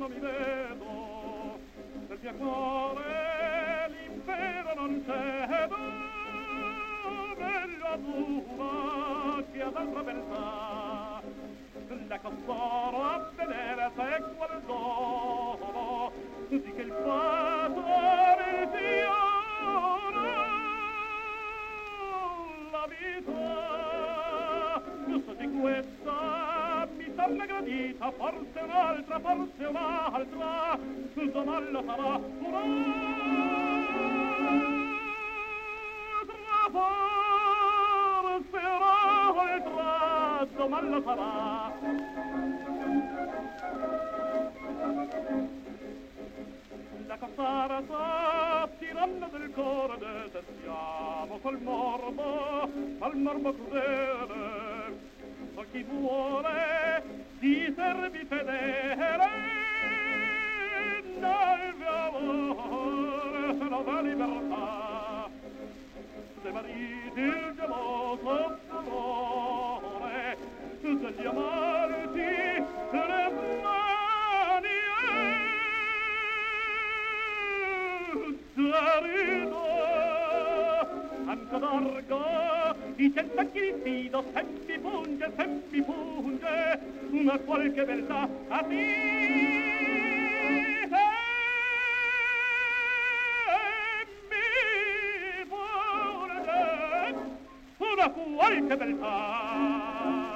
non mi vedo, del mio cuore l'impero non cedo, meglio azzurra che ad altra beltà, la costoro a vedere se qual dono, di che il fato mi fiora la vita, giusto di questa mi torna gradita, forse un'altra, forse un'altra, domani sarà forse un'altra, domani sarà. La campana sa, tiranna del cuore, desertiamo col morbo crudele, ma chi vuole ti servi fedele, nel amore se la libertà, se mariti il geloso furore, degli amanti le mani anche d'argo di cent'anni di fido semmi punge una qualche beltà a una qualche beltà